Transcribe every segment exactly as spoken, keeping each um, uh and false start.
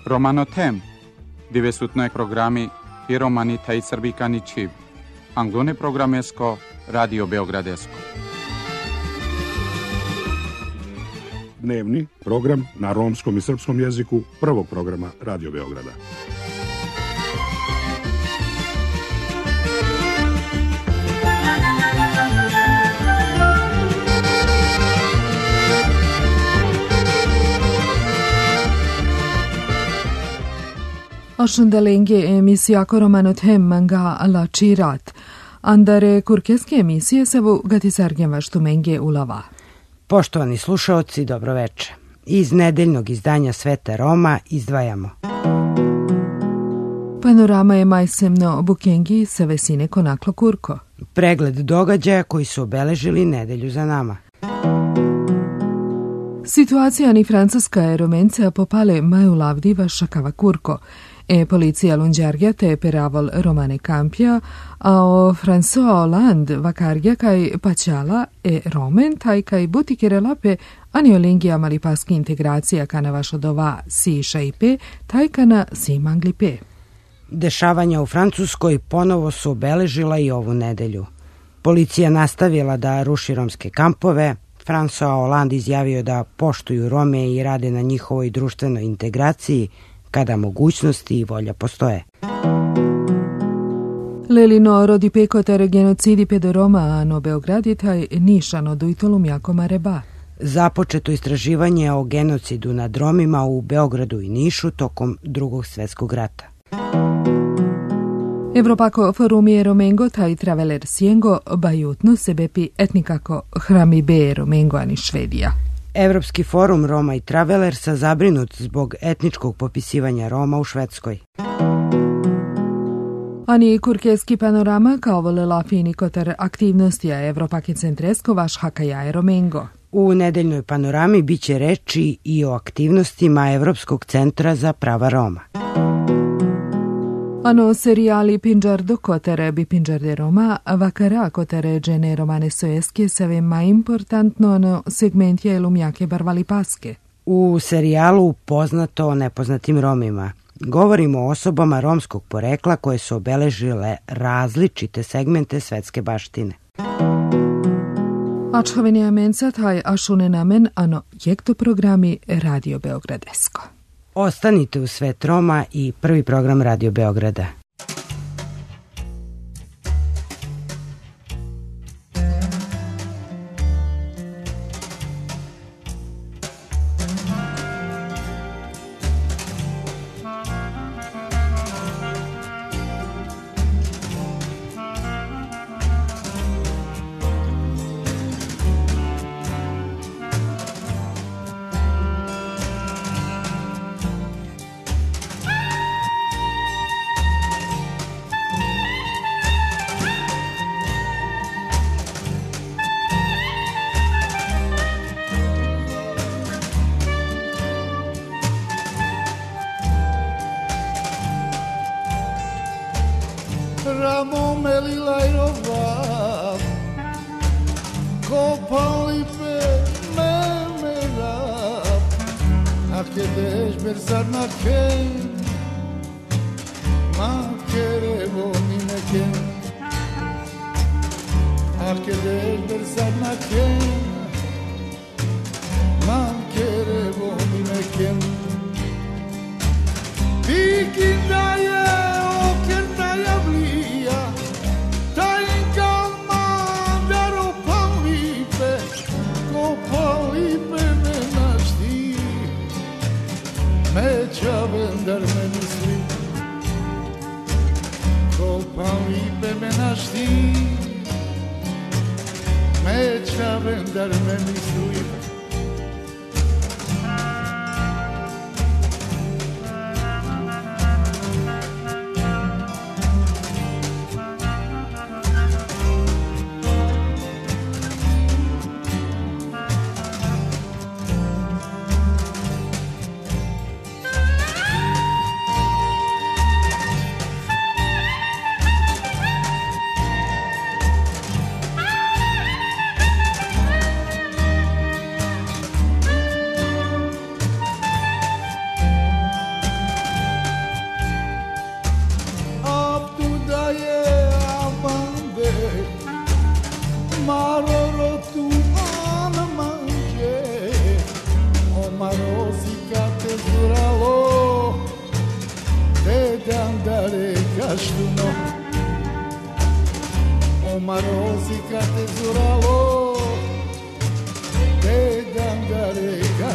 Romanotem, dove su noi programmi i romani taj srbikani čiv, anglone programesko, Radio Beogradesko. Dnevni program na romskom i srpskom jeziku prvog programa Radio Beograda. Aşındalenge emisija Romanotem manga lačirat. Andare kurkeske emisije se vu gatisargen vaštumenge ulava. Poštovani slušaoci, dobroveče. Iz nedeljnog izdanja Sveta Roma izdvajamo. Panorama je majsemno bukengi sa vesine konaklo kurko. Pregled događaja koji su obeležili nedelju za nama. Situacija ni francuska je Romenca popale maju lavdiva šakava kurko. E policija Lunđargja te peravol Romane Kampja, a o François Hollande vakargja kaj paćala e Romen taj kaj butikere lape, ani o lingija malipaski integracija kana vašo dova siša i pe, taj kana si mangli pe. Dešavanja u Francuskoj ponovo su obeležila i ovu nedelju. Policija nastavila da ruši romske kampove, François Hollande izjavio da poštuju Rome i rade na njihovoj društvenoj integraciji, kada mogućnosti i volja postoje. Lelino rodi pekotere genocidi pedo Roma, a no Beogradi taj nišano dujtolum jako mareba. Započeto istraživanje o genocidu nad Romima u Beogradu i Nišu tokom Drugog svjetskog rata. Evropako forumije Romengo taj traveler sjengo bajutno sebepi etnikako hrami be Romengo ani Švedija. Evropski forum Roma i Traveler sa zabrinut zbog etničkog popisivanja Roma u Švedskoj. Ani kurkeski panorama kao volela fini kotar aktivnosti Evropake centresko vaš hakaja Romengo. U nedeljnoj panorami biće reči i o aktivnostima Evropskog centra za prava Roma. Ano serijali Pinjar do kotere bi Pinjar de Roma, vakara kotere džene romane sojeske save ma importantno ano segmentje ilumjake barvali paske. U serijalu Poznato o nepoznatim Romima govorimo o osobama romskog porekla koje su obeležile različite segmente svetske baštine. Ačhovenija menca taj ašune namen ano jekto programi Radio Beogradesko. Ostanite u Svet Roma i prvi program Radio Beograda. Ramo melilajrova, kopali pe memera, a que desversar na que, ma querebo ni me que, a que desversar na que, ma querebo ni me que, piquindaye o querdaye blia, ta in calma daro palipe, ko palipe me našti, me čavendar me misli, ko palipe me našti, me čavendar me misli.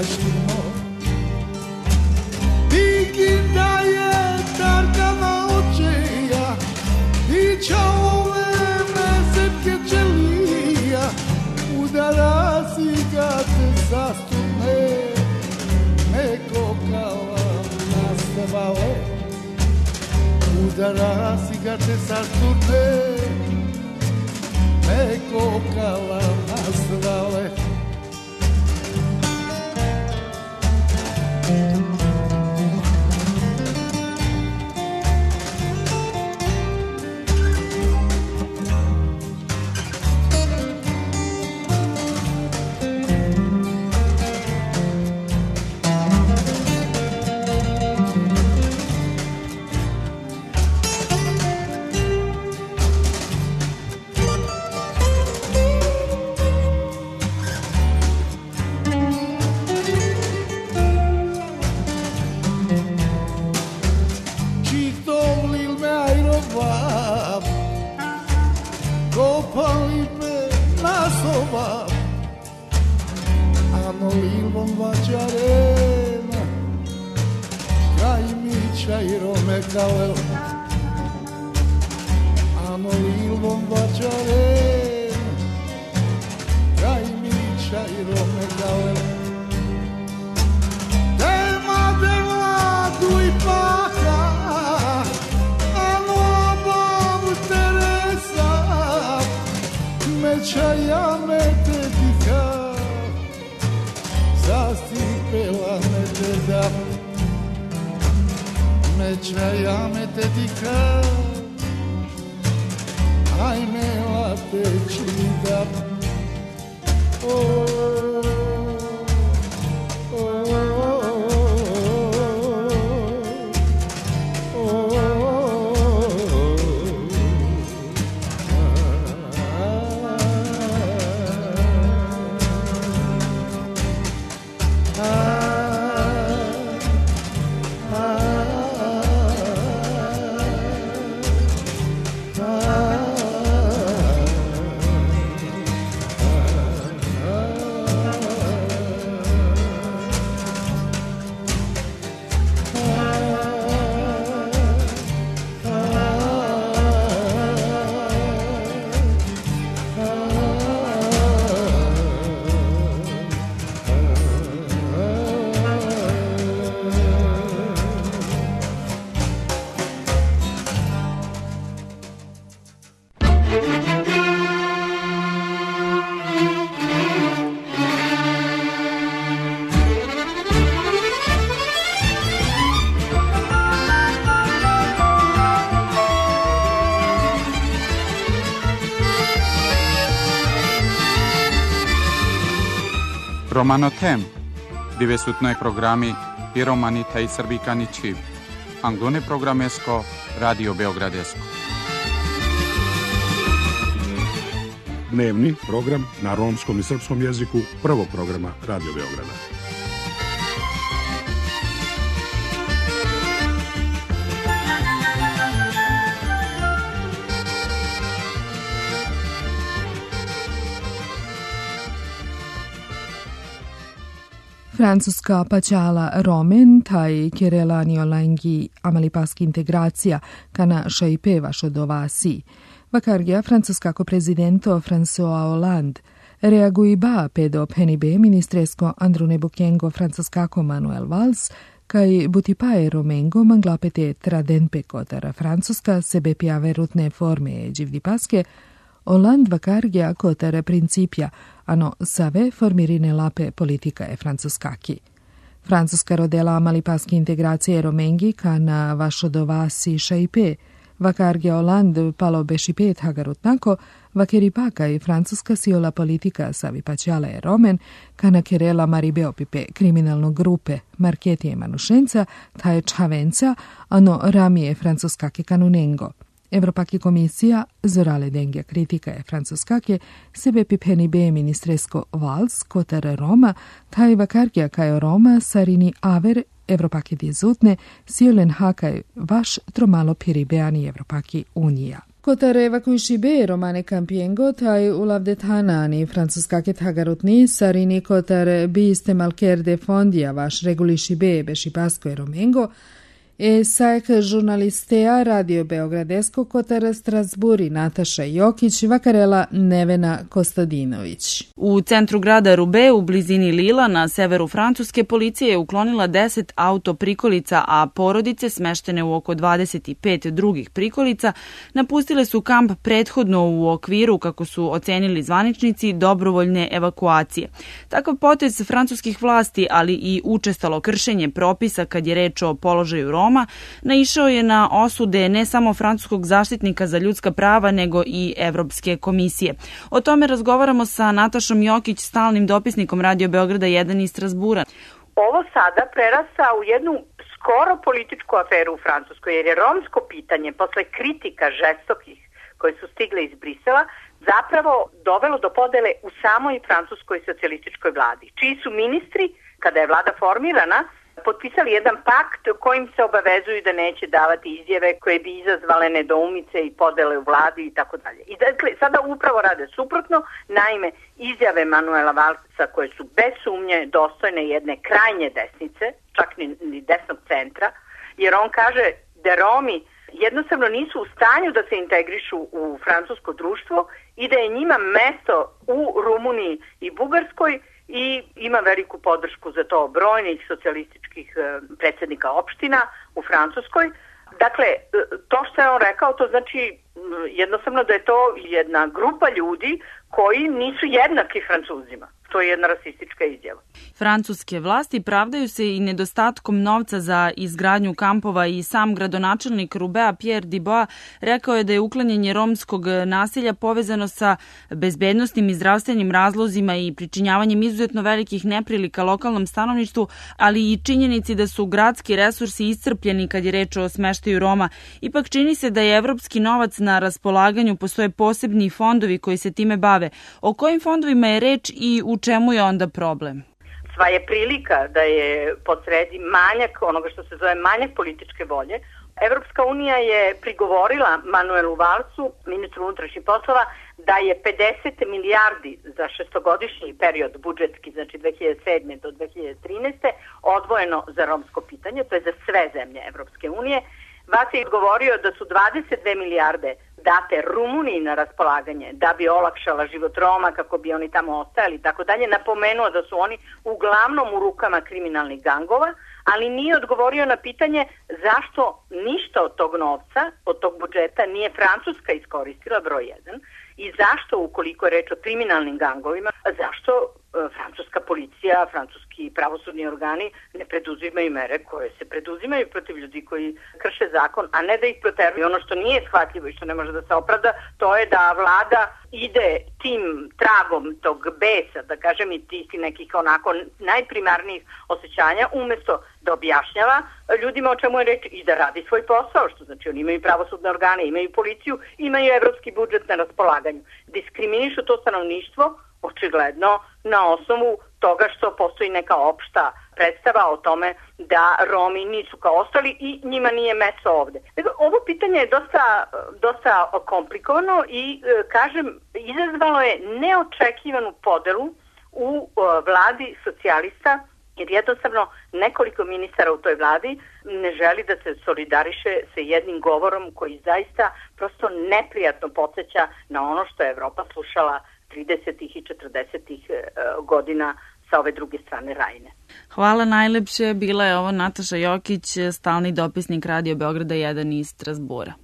naštimo. Dikin daje tarkama očeja, i čaove mesetke čelija, udara si kad se sastune, neko kala nastavale. Udara si kad se sastune, neko kala nastavale. Romanotem, dove su noi programmi i romani taj srbikani čiv. Angone programesko, Radio Beogradesko. Dnevni program na romskom i srpskom jeziku prvog programa Radio Beograda. Francuska paćala Romen, taj Kirelani olangi amalipaski integracija, kana šajpe vašo dovasi. Vakargia Francuska ko prezidento François Hollande reagui ba pedo penibe ministresko Andrune Bukengo Francuskako Manuel Valls, kaj butipae Romengo manglapete tradenpe kotara Francuska sebe pia verutne forme dživdipaske, Hollande vakargia kotara principia, ano save formirine lape politika e francuskaki. Francuska rodela amalipaski integracije Romengi kana vašo dovasi šajpe, vakargia Hollande palo bešipet hagarutnako, vakeripaka i francuska siola politika savi paćala e Romen, kana kerela maribeopipe kriminalno grupe Marketije Manušenca, taje Čavenca, ano ramije francuskake kanunengo. Evropaki komisija zorale dengja kritika je francuskake sebe pipeni be ministresko Valls kotar Roma, taj vakargia kaj Roma sarini aver Evropaki dizutne siolen hakaj vaš tromalo piribeani Evropaki unija. Kotare vakuishi romane campiengo tai ulavdetanani francuska ket hagarutni sarini kotar biste malker de fondia vaš reguliši be beši pasko e romengo e sajk žurnalistea Radio Beogradesko kotar Strasburi Nataša Jokić vakarela Nevena Kostadinović. U centru grada Rube, u blizini Lila, na severu Francuske, policija je uklonila deset auto prikolica, a porodice, smeštene u oko dvadeset pet drugih prikolica, napustile su kamp prethodno u okviru, kako su ocenili zvaničnici, dobrovoljne evakuacije. Takav potez francuskih vlasti, ali i učestalo kršenje propisa kad je reč o položaju Roma, naišao je na osude ne samo francuskog zaštitnika za ljudska prava, nego i Evropske komisije. O tome razgovaramo sa Natašom Jokić, stalnim dopisnikom Radio Beograda jedan iz Strasbura. Ovo sada prerasta u jednu skoro političku aferu u Francuskoj, jer je romsko pitanje, posle kritika žestokih koje su stigle iz Brisela, zapravo dovelo do podele u samoj francuskoj socijalističkoj vladi, čiji su ministri, kada je vlada formirana, potpisali jedan pakt kojim se obavezuju da neće davati izjave koje bi izazvale nedoumice i podele u vladi i tako dalje. I dakle, sada upravo rade suprotno, naime, izjave Manuela Valsa koje su bez sumnje dostojne jedne krajnje desnice, čak ni, ni desnog centra, jer on kaže da Romi jednostavno nisu u stanju da se integrišu u francusko društvo i da je njima mesto u Rumuniji i Bugarskoj, i ima veliku podršku za to brojnih socijalističkih predsjednika opština u Francuskoj. Dakle, to što je on rekao, to znači jednostavno da je to jedna grupa ljudi koji nisu jednaki Francuzima. To je jedna rasistička izjava. Francuske vlasti pravdaju se i nedostatkom novca za izgradnju kampova i sam gradonačelnik Rubea Pierre Dibois rekao je da je uklanjanje romskog nasilja povezano sa bezbednosnim i zdravstvenim razlozima i pričinjavanjem izuzetno velikih neprilika lokalnom stanovništvu, ali i činjenici da su gradski resursi iscrpljeni kad je reč o smeštaju Roma. Ipak čini se da je evropski novac na raspolaganju, postoje posebni fondovi koji se time bave. O kojim fondovima je reč i u čemu je onda problem? Sva je prilika da je posredi manjak onoga što se zove manjak političke volje. Evropska unija je prigovorila Manuelu Valsu, ministru unutrašnjih poslova, da je pedeset milijardi za šestogodišnji period budžetski, znači dve hiljade sedme do dve hiljade trinaeste. odvojeno za romsko pitanje, to je za sve zemlje Evropske unije. Vas je odgovorio da su dvadeset dve milijarde date Rumuniji na raspolaganje da bi olakšala život Roma, kako bi oni tamo ostajali i tako dalje. Napomenuo da su oni uglavnom u rukama kriminalnih gangova, ali nije odgovorio na pitanje zašto ništa od tog novca, od tog budžeta nije Francuska iskoristila, broj jedan, i zašto, ukoliko je reč o kriminalnim gangovima, zašto e, francuska policija, francuski pravosudni organi ne preduzimaju mere koje se preduzimaju protiv ljudi koji krše zakon, a ne da ih proteruju. Ono što nije shvatljivo i što ne može da se opravda, to je da vlada ide tim tragom tog besa, da kažem, i tih nekih onako najprimarnijih osjećanja, umesto da objašnjava ljudima o čemu je reč i da radi svoj posao, što znači oni imaju pravosudne organe, imaju policiju, imaju evropski budžet na raspolaganju. Diskriminišu to stanovništvo, očigledno, na osnovu toga što postoji neka opšta predstava o tome da Romi nisu kao ostali i njima nije mesto ovde. Dakle, ovo pitanje je dosta, dosta komplikovano i, kažem, izazvalo je neočekivanu podelu u vladi socijalista, jer jednostavno nekoliko ministara u toj vladi ne želi da se solidariše sa jednim govorom koji zaista prosto neprijatno podsjeća na ono što je Evropa slušala tridesetih i četrdesetih godina sa ove druge strane Rajne. Hvala najlepše. Bila je ovo Nataša Jokić, stalni dopisnik Radio Beograda jedan iz Strasbura.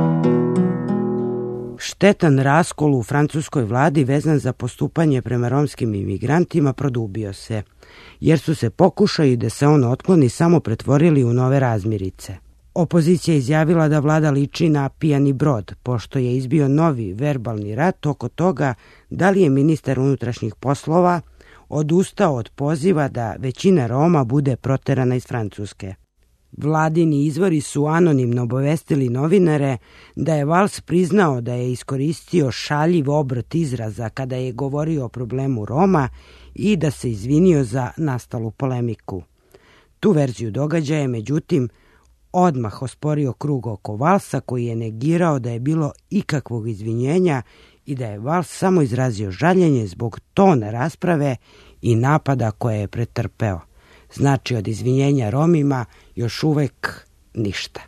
Štetan raskol u francuskoj vladi vezan za postupanje prema romskim imigrantima produbio se, jer su se pokušaji da se on otkloni samo pretvorili u nove razmirice. Opozicija je izjavila da vlada liči na pijani brod, pošto je izbio novi verbalni rat oko toga da li je ministar unutrašnjih poslova odustao od poziva da većina Roma bude proterana iz Francuske. Vladini izvori su anonimno obavestili novinare da je Valls priznao da je iskoristio šaljiv obrt izraza kada je govorio o problemu Roma i da se izvinio za nastalu polemiku. Tu verziju događaja, međutim, odmah osporio krug oko valsa koji je negirao da je bilo ikakvog izvinjenja i da je vals samo izrazio žaljenje zbog tona rasprave i napada koje je pretrpeo. Znači od izvinjenja Romima još uvek ništa.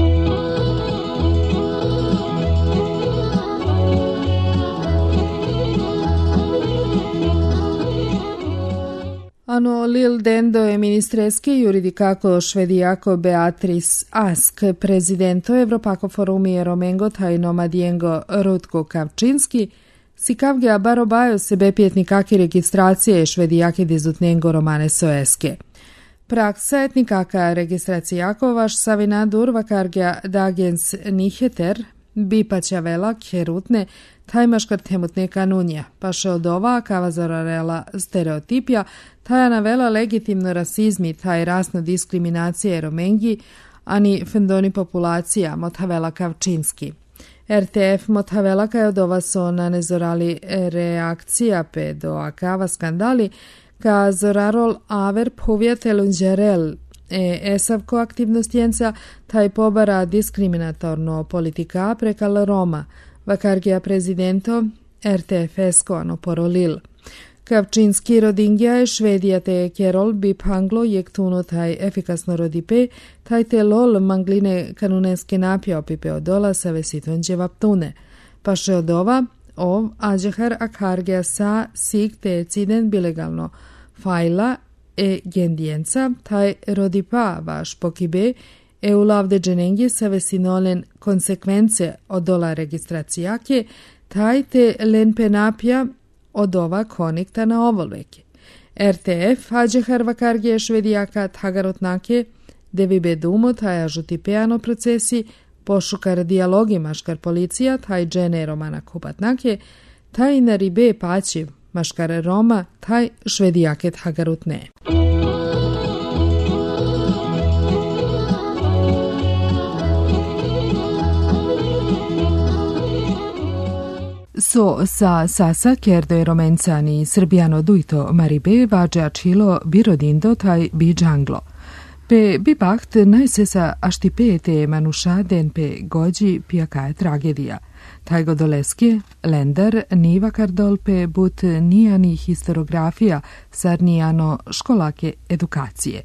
Ano Lil Dendo je ministreski juridikako švedijako Beatrice Ask, prezidento Evropako forumije Romengo tajno Madiengo Rutko Kavčinski, si kavgea barobajo sebe pjetnikaki registracije švedijaki dizutnengo romane soeske. Praksa etnikaka registracijako vaš savina durvakargea dagens niheter, bipaćavela kjerutne, tajmaškar temutne kanunja, pa še od ova kava zararela stereotipja, taja navela legitimno rasizmi, taj rasno diskriminacije romengi, ani fendoni populacija, motavela Kavčinski. R T F motavela kaj od ova so nanezorali reakcija pe do akava skandali, ka zorarol aver povjetelunđerel e esavko aktivnostjenca taj pobara diskriminatorno politika prekal Roma, vakargija prezidento R T F esko ano porolil. Kavčinski rodingja je švedija te kerol bi panglo jektuno taj efikasno rodipe, taj te lol mangline kanuneske napja opipe odola sa vesitonđe vaptune. Pa še od ova, ov ađehar akargija sa sik te ciden bilegalno fajla e gendijenca, taj rodipa vaš pokibe, e ulavde dženengje sa vesinolen konsekvence odola registracijake, taj te len penapja od ova konikta na ovolveke. R T F ađehar vakargije švedijaka tagarotnake, devi bedumo taj ažutipeano procesi, pošukar dijalogi maškar policija, taj džene romana kupatnake, taj naribe paći maškar Roma, taj švedijake tagarutne. So sa sasa kerde romencani srbijano duito maribe vađe ačilo birodindo taj bi džanglo. Pe bi baht najsesa aštipe te manušaden pe gođi pijakaje tragedija. Taj godoleske, lendar, niva kardol pe but nijani historiografija sarnijano školake edukacije.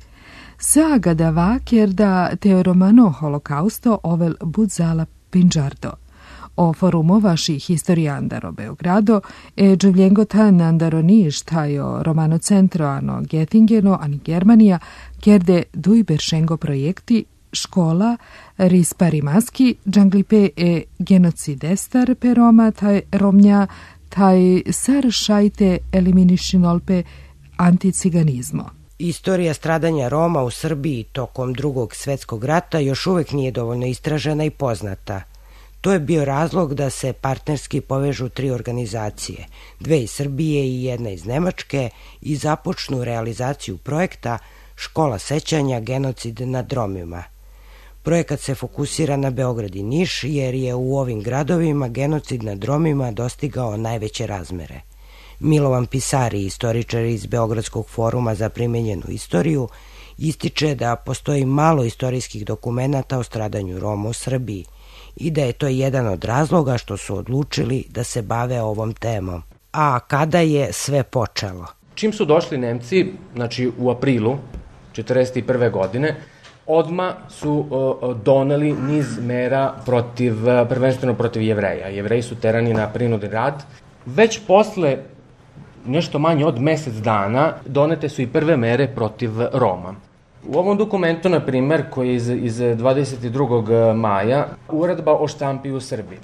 Saga dava kerda teoromano holokausto ovel budzala pinđardo. O forumo vaši historijandaro Beogrado e džuvljengo tan andaro niš tajo romano centro ano Getingeno ani Germanija kerde dujberšengo projekti škola risparimaski džanglipe e genocidestar pe Roma taj Romnja taj sar šajte eliminišinolpe anticiganizmo. Istorija stradanja Roma u Srbiji tokom Drugog svetskog rata još uvek nije dovoljno istražena i poznata. To je bio razlog da se partnerski povežu tri organizacije, dve iz Srbije i jedna iz Nemačke, i započnu realizaciju projekta Škola sećanja genocid nad Romima. Projekat se fokusira na Beograd i Niš jer je u ovim gradovima genocid nad Romima dostigao najveće razmere. Milovan Pisari, istoričar iz Beogradskog foruma za primenjenu istoriju, ističe da postoji malo istorijskih dokumenata o stradanju Roma u Srbiji i da je to jedan od razloga što su odlučili da se bave ovom temom. A kada je sve počelo? Čim su došli Nemci, znači u aprilu četrdeset prve godine, odma su o, doneli niz mera protiv, prvenstveno protiv Jevreja. Jevreji su terani na prinudni rad. Već posle nešto manje od mesec dana donete su i prve mere protiv Roma. U ovom dokumentu, na primer, koji je iz, iz dvadeset drugog maja, uredba o štampi u Srbiji,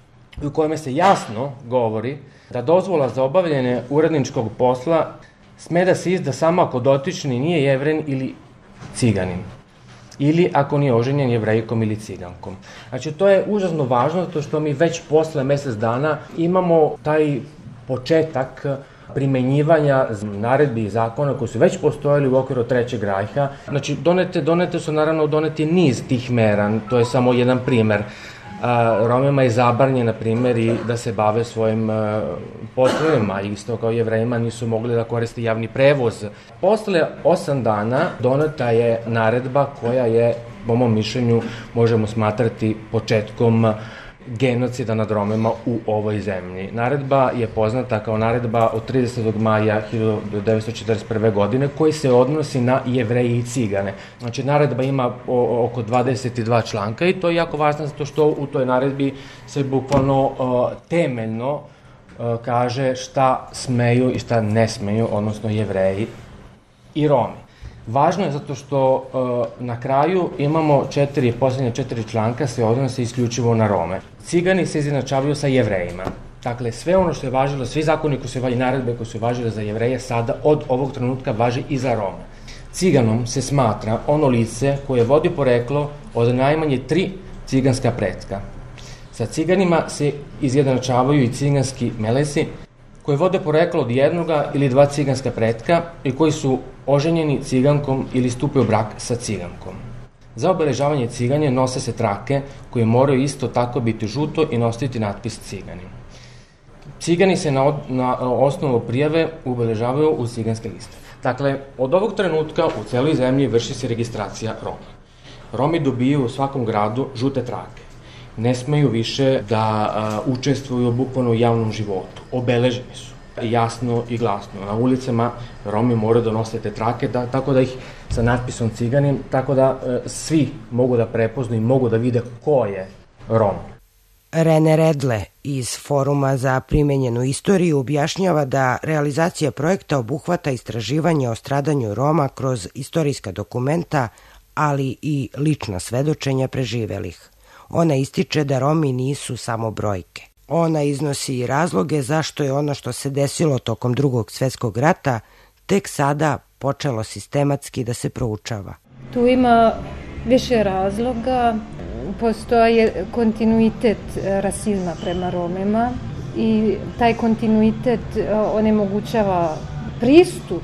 u kojome se jasno govori da dozvola za obavljanje uredničkog posla sme da se izda samo ako dotični nije Jevren ili Ciganin, ili ako nije oženjen Jevrejkom ili Cigankom. Znači, to je užasno važno, zato što mi već posle mesec dana imamo taj početak primenjivanja naredbi i zakona koji su već postojali u okviru Trećeg rajha. Znači, donete, donete su naravno doneti niz tih mera, to je samo jedan primer. Romima je zabranjeno, na primjer, i da se bave svojim poslovima, isto kao Jevrejima nisu mogli da koriste javni prevoz. Posle osam dana doneta je naredba koja je po mom mišljenju možemo smatrati početkom genocida nad Romima u ovoj zemlji. Naredba je poznata kao naredba od tridesetog maja hiljadu devetsto četrdeset prve. godine koji se odnosi na Jevreje i Cigane. Znači, naredba ima oko dvadeset dva članka i to je jako važno zato što u toj naredbi se bukvalno temeljno kaže šta smeju i šta ne smeju, odnosno Jevreji i Romi. Važno je zato što uh, na kraju imamo četiri, poslednje četiri članka se odnose isključivo na Rome. Cigani se izjednačavaju sa Jevrejima. Dakle, sve ono što je važilo, svi zakoni koji su važili, naredbe koji su važile za Jevreje, sada od ovog trenutka važi i za Rome. Ciganom se smatra ono lice koje vodi poreklo od najmanje tri ciganska pretka. Sa ciganima se izjednačavaju i ciganski melesi, koji vode poreklo od jednoga ili dva ciganska pretka i koji su oženjeni cigankom ili stupaju u brak sa cigankom. Za obeležavanje ciganje nose se trake koje moraju isto tako biti žuto i nositi natpis cigani. Cigani se na, na osnovu prijave ubeležavaju u ciganske liste. Dakle, od ovog trenutka u celoj zemlji vrši se registracija Roma. Romi dobiju u svakom gradu žute trake. Ne smeju više da a, učestvuju bukvalno u javnom životu. Obeleženi su jasno i glasno. Na ulicama Romi moraju da nose te trake, da, tako da ih sa natpisom ciganin, tako da a, svi mogu da prepoznu i mogu da vide ko je Rom. Rene Redle iz Foruma za primenjenu istoriju objašnjava da realizacija projekta obuhvata istraživanje o stradanju Roma kroz istorijska dokumenta, ali i lična svedočenja preživelih. Ona ističe da Romi nisu samo brojke. Ona iznosi i razloge zašto je ono što se desilo tokom Drugog svetskog rata tek sada počelo sistematski da se proučava. Tu ima više razloga. Postoje kontinuitet rasizma prema Romima i taj kontinuitet onemogućava pristup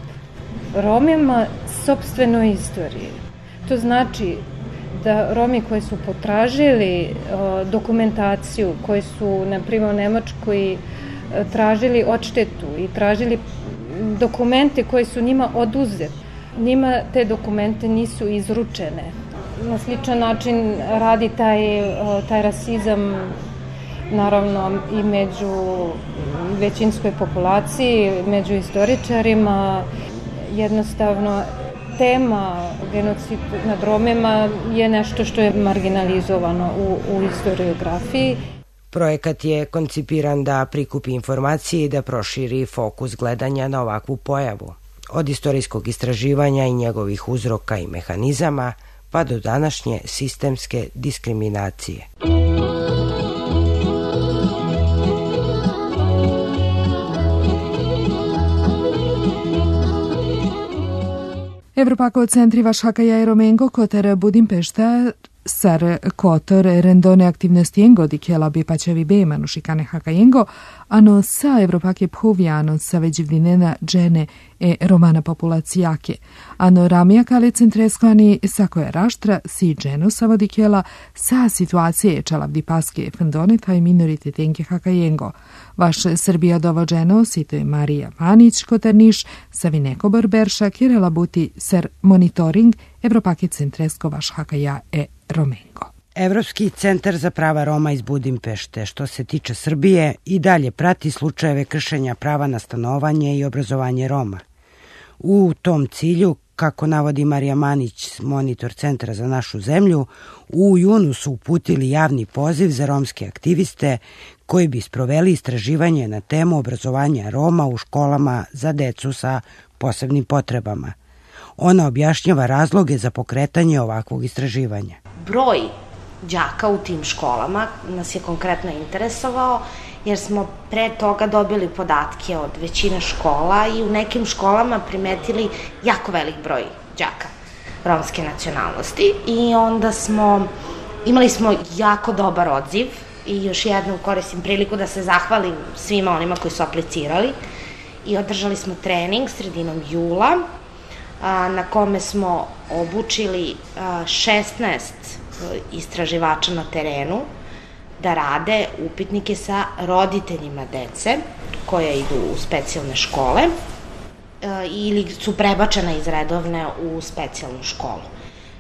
Romima sopstvenoj istoriji. To znači da Romi koji su potražili dokumentaciju, koji su, na primjer, u Nemačkoj tražili odštetu i tražili dokumente koji su njima oduzeti, njima te dokumente nisu izručene. Na sličan način radi taj, taj rasizam naravno i među većinskoj populaciji, među istoričarima. Jednostavno, tema genocid nad Romima je nešto što je marginalizovano u, u historiografiji. Projekat je koncipiran da prikupi informacije i da proširi fokus gledanja na ovakvu pojavu. Od istorijskog istraživanja i njegovih uzroka i mehanizama, pa do današnje sistemske diskriminacije. Evropako centri Vašhakaja i Romengo Kotar Budimpešta Sar Kotor rendone aktivnosti dikela bi pačevi be manušikane Hakajengo, ano sa Evropake phuviano sa veđivdinena džene e romana populacijake. Ano ramija kale centresko ani sakoje raštra si dženu sa vodikela sa situacije čalavdi paske fendone taj minoritetenke Hakajengo. Vaš Srbija dovođeno sito je Marija Vanić Kotarniš sa vineko borberša kirela buti ser monitoring Evropake centresko Vašhakaja e Romengo. Evropski centar za prava Roma iz Budimpešte, što se tiče Srbije, i dalje prati slučajeve kršenja prava na stanovanje i obrazovanje Roma. U tom cilju, kako navodi Marija Manić, monitor Centra za našu zemlju, u junu su uputili javni poziv za romske aktiviste koji bi sproveli istraživanje na temu obrazovanja Roma u školama za decu sa posebnim potrebama. Ona objašnjava razloge za pokretanje ovakvog istraživanja. Broj đaka u tim školama nas je konkretno interesovao, jer smo pre toga dobili podatke od većine škola i u nekim školama primetili jako velik broj đaka romske nacionalnosti i onda smo, imali smo jako dobar odziv i još jednom koristim priliku da se zahvalim svima onima koji su aplicirali i održali smo trening sredinom jula na kome smo obučili šesnaest istraživača na terenu da rade upitnike sa roditeljima dece koje idu u specijalne škole ili su prebačene iz redovne u specijalnu školu.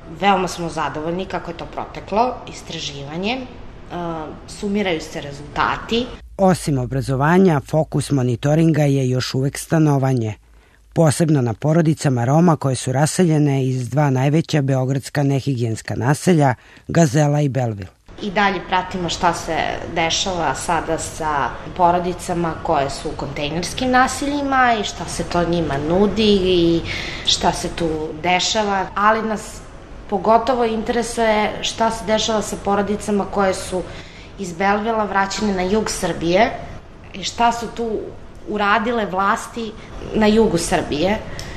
Veoma smo zadovoljni kako je to proteklo, istraživanje, sumiraju se rezultati. Osim obrazovanja, fokus monitoringa je još uvek stanovanje, posebno na porodicama Roma koje su raseljene iz dva najveća beogradska nehigijenska naselja, Gazela i Belville. I dalje pratimo šta se dešava sada sa porodicama koje su u kontejnerskim naseljima i šta se to njima nudi i šta se tu dešava, ali nas pogotovo interesuje šta se dešava sa porodicama koje su iz Belvila vraćene na jug Srbije i šta su tu uradile vlasti na jugu Srbije.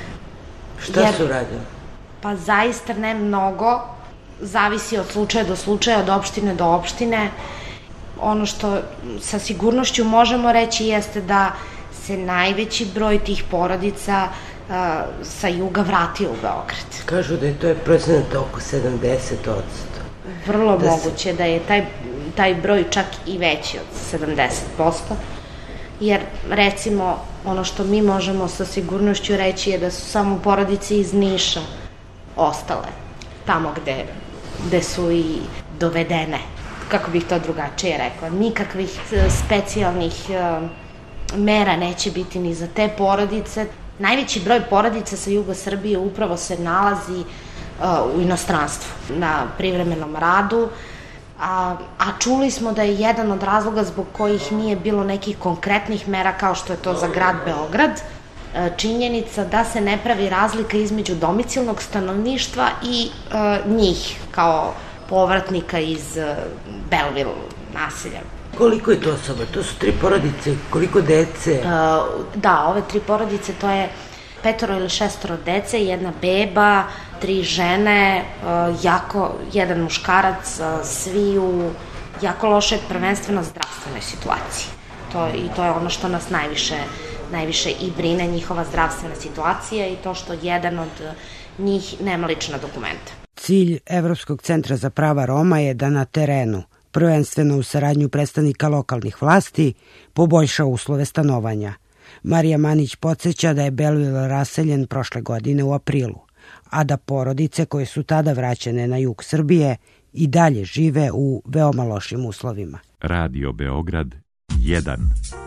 Šta Jer, su radile? Pa zaista ne mnogo, zavisi od slučaja do slučaja, od opštine do opštine. Ono što sa sigurnošću možemo reći jeste da se najveći broj tih porodica uh, sa juga vratio u Beograd. Kažu da je to je procenat oko sedamdeset posto. Vrlo da moguće se... da je taj, taj broj čak i veći od sedamdeset posto. Jer, recimo, ono što mi možemo sa sigurnošću reći je da su samo porodice iz Niša ostale tamo gde, gde su i dovedene, kako bih to drugačije rekla. Nikakvih specijalnih uh, mera neće biti ni za te porodice. Najveći broj porodica sa juga Srbije upravo se nalazi uh, u inostranstvu, na privremenom radu, A, a čuli smo da je jedan od razloga zbog kojih nije bilo nekih konkretnih mera kao što je to za grad Beograd, činjenica da se ne pravi razlika između domicilnog stanovništva i uh, njih kao povratnika iz uh, Belville naselja. Koliko je to osoba? To su tri porodice, koliko dece? Uh, da, ove tri porodice to je petoro ili šestoro dece, jedna beba, tri žene, jako, jedan muškarac, svi u jako loše prvenstveno zdravstvenoj situaciji. To, I to je ono što nas najviše, najviše i brine, njihova zdravstvena situacija i to što jedan od njih nema lična dokumenta. Cilj Evropskog centra za prava Roma je da na terenu, prvenstveno u saradnju predstavnika lokalnih vlasti, poboljša uslove stanovanja. Marija Manić podsjeća da je Belville raseljen prošle godine u aprilu, a da porodice koje su tada vraćene na jug Srbije i dalje žive u veoma lošim uslovima. Radio Beograd jedan.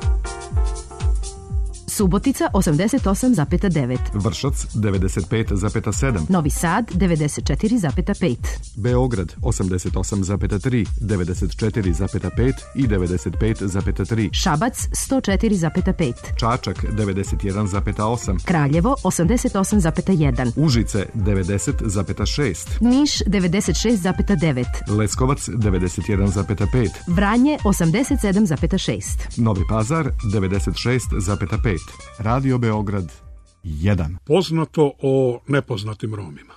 Subotica osamdeset osam zarez devet. Vršac devedeset pet zarez sedam. Novi Sad devedeset četiri zarez pet. Beograd osamdeset osam zarez tri, devedeset četiri zarez pet i devedeset pet zarez tri. Šabac sto četiri zarez pet. Čačak devedeset jedan zarez osam. Kraljevo osamdeset osam zarez jedan. Užice devedeset zarez šest. Niš devedeset šest zarez devet. Leskovac devedeset jedan zarez pet. Vranje osamdeset sedam zarez šest. Novi Pazar devedeset šest zarez pet. Radio Beograd jedan. Poznato o nepoznatim Romima.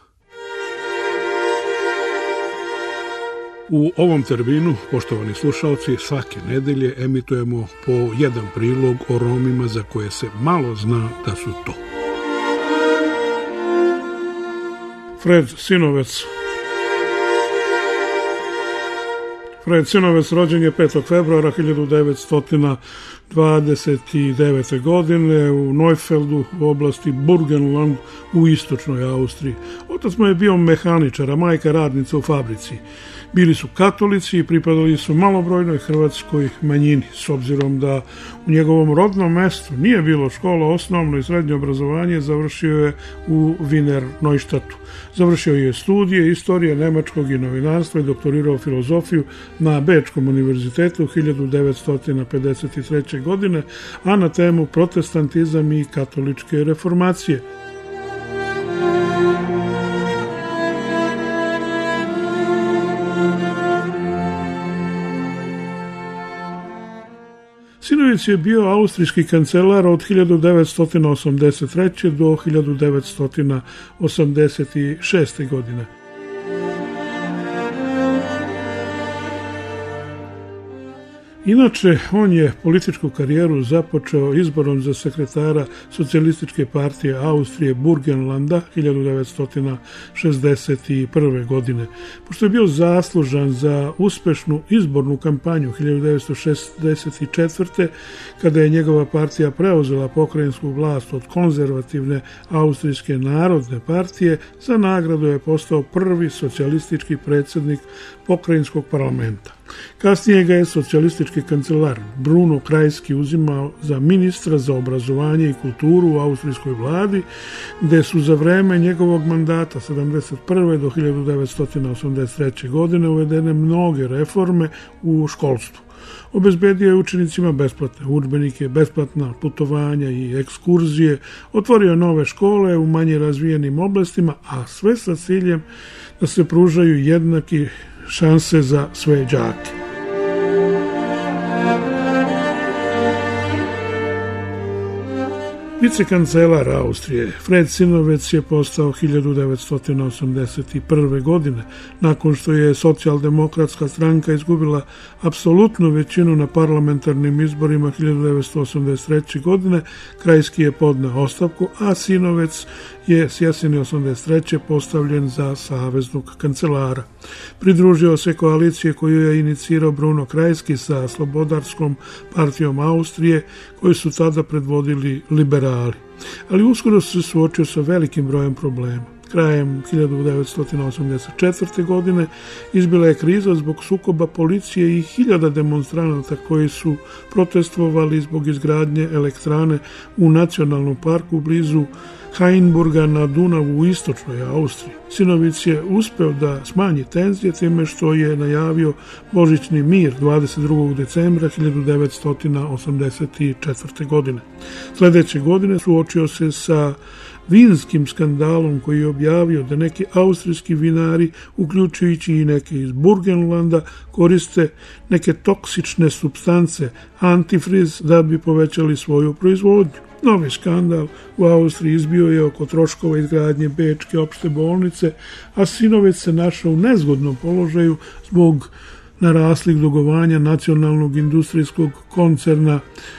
U ovom terminu, poštovani slušalci, svake nedelje emitujemo po jedan prilog o Romima za koje se malo zna da su to. Fred Sinovec. Fred Sinovec rođen je petog februara hiljadu devetsto dvadeset devete. godine u Neufeldu u oblasti Burgenland u istočnoj Austriji. Otac mu je bio mehaničar, a majka radnica u fabrici. Bili su katolici i pripadali su malobrojnoj hrvatskoj manjini, s obzirom da u njegovom rodnom mestu nije bilo škola, osnovno i srednje obrazovanje, završio je u Wiener Neustadtu. Završio je studije istorije nemačkog i novinarstva i doktorirao filozofiju na Bečkom univerzitetu hiljadu devetsto pedeset treće. godine, a na temu protestantizam i katoličke reformacije. Sinović je bio austrijski kancelar od hiljadu devetsto osamdeset treće. do hiljadu devetsto osamdeset šeste. godine. Inače, on je političku karijeru započeo izborom za sekretara Socijalističke partije Austrije Burgenlanda hiljadu devetsto šezdeset prve. godine. Pošto je bio zaslužan za uspešnu izbornu kampanju hiljadu devetsto šezdeset četvrte. kada je njegova partija preuzela pokrajinsku vlast od konzervativne Austrijske narodne partije, za nagradu je postao prvi socijalistički predsjednik pokrajinskog parlamenta. Kasnije ga je socijalistički kancelar Bruno Kreisky uzimao za ministra za obrazovanje i kulturu u austrijskoj vladi, gde su za vreme njegovog mandata sedamdeset prve do hiljadu devetsto osamdeset treće. godine uvedene mnoge reforme u školstvu. Obezbedio je učenicima besplatne udžbenike, besplatna putovanja i ekskurzije, otvorio nove škole u manje razvijenim oblastima, a sve sa ciljem da se pružaju jednaki šanse za sve đake. Vicekancelar Austrije Fred Sinovec je postao hiljadu devetsto osamdeset prve. godine, nakon što je socijaldemokratska stranka izgubila apsolutnu većinu na parlamentarnim izborima hiljadu devetsto osamdeset treće. godine. Kreisky je podneo ostavku, a Sinovec je s jeseni osamdeset treće. postavljen za saveznog kancelara. Pridružio se koalicije koju je inicirao Bruno Kreisky sa Slobodarskom partijom Austrije, koju su tada predvodili liberali. Ali uskoro se suočio sa velikim brojem problema. Krajem hiljadu devetsto osamdeset četvrte. godine izbila je kriza zbog sukoba policije i hiljada demonstranata koji su protestovali zbog izgradnje elektrane u nacionalnom parku blizu Hainburga na Dunavu u istočnoj Austriji. Sinović je uspeo da smanji tenzije time što je najavio božićni mir dvadeset drugog decembra hiljadu devetsto osamdeset četvrte. godine. Sledeće godine suočio se sa vinskim skandalom koji je objavio da neki austrijski vinari, uključujući i neke iz Burgenlanda, koriste neke toksične supstance, antifriz, da bi povećali svoju proizvodnju. Novi skandal u Austriji izbio je oko troškova izgradnje Bečke opšte bolnice, a Sinovec se našao u nezgodnom položaju zbog naraslih dugovanja nacionalnog industrijskog koncerna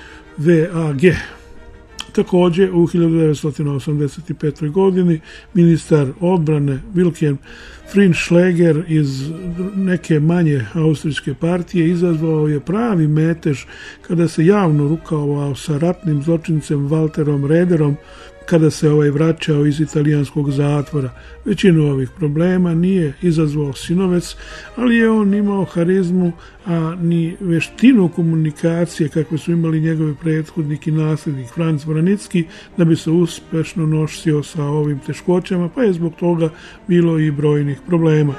V A G. Takođe, u hiljadu devetsto osamdeset pete. godini ministar odbrane Wilhelm Friedschläger iz neke manje austrijske partije izazvao je pravi metež kada se javno rukovao sa ratnim zločincem Walterom Rederom kada se ovaj vraćao iz italijanskog zatvora. Većinu ovih problema nije izazvao Sinovec, ali je on imao harizmu, a ni veštinu komunikacije kakve su imali njegovi prethodnik i nasljednik Franz Vranitzky, da bi se uspešno nosio sa ovim teškoćama, pa je zbog toga bilo i brojnih problema.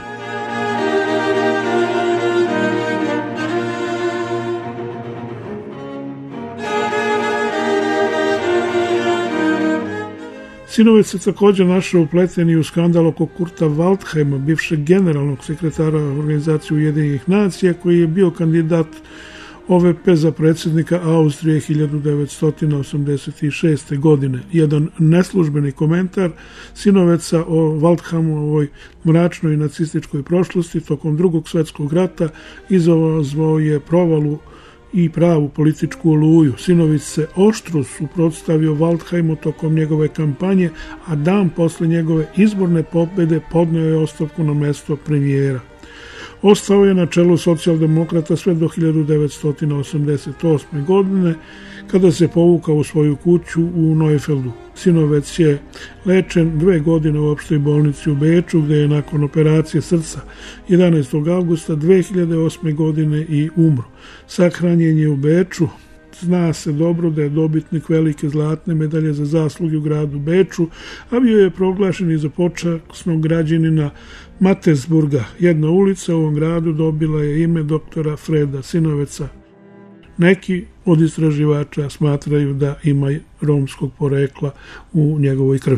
Sinovec se također našao upleten i u skandal oko Kurta Waldheima, bivšeg generalnog sekretara Organizacije Ujedinjenih nacija, koji je bio kandidat O V P za predsjednika Austrije hiljadu devetsto osamdeset šeste. godine. Jedan neslužbeni komentar Sinoveca o Waldheimovoj mračnoj nacističkoj prošlosti tokom drugog svjetskog rata izazvao je provalu i pravu političku oluju. Sinović se oštro suprotstavio Waldheimu tokom njegove kampanje, a dan posle njegove izborne pobede podneo je ostavku na mesto premijera. Ostao je na čelu socijaldemokrata sve do hiljadu devetsto osamdeset osme. godine, kada se povukao u svoju kuću u Neufeldu. Sinovec je lečen dve godine u opštoj bolnici u Beču, gde je nakon operacije srca jedanaestog avgusta dve hiljade osme. godine i umro. Sahranjen je u Beču. Zna se dobro da je dobitnik velike zlatne medalje za zasluge u gradu Beču, a bio je proglašen i za počasnog građanina Matesburga. Jedna ulica u ovom gradu dobila je ime doktora Freda Sinoveca. Neki od istraživača smatraju da ima romskog porekla u njegovoj krvi.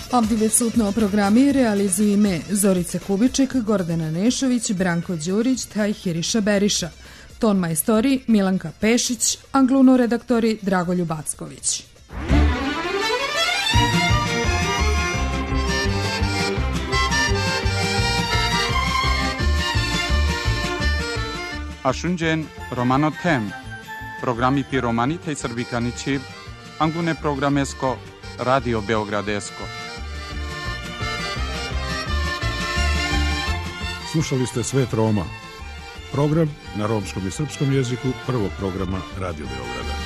Ovdje sutno programi realizuju ime Zorica Kubiček, Gordana Nešović, Branko Đurić, taj Hiriša Beriša. Ton majstori Milanka Pešić, a gluno redaktori Dragoljub Acković. Ashunjen Romano Tem, programi pi Romani tej Srbikani Čib, angune programesko, Radio Beogradesko. Slušali ste Svet Roma, program na romskom i srpskom jeziku prvog programa Radio Beograda.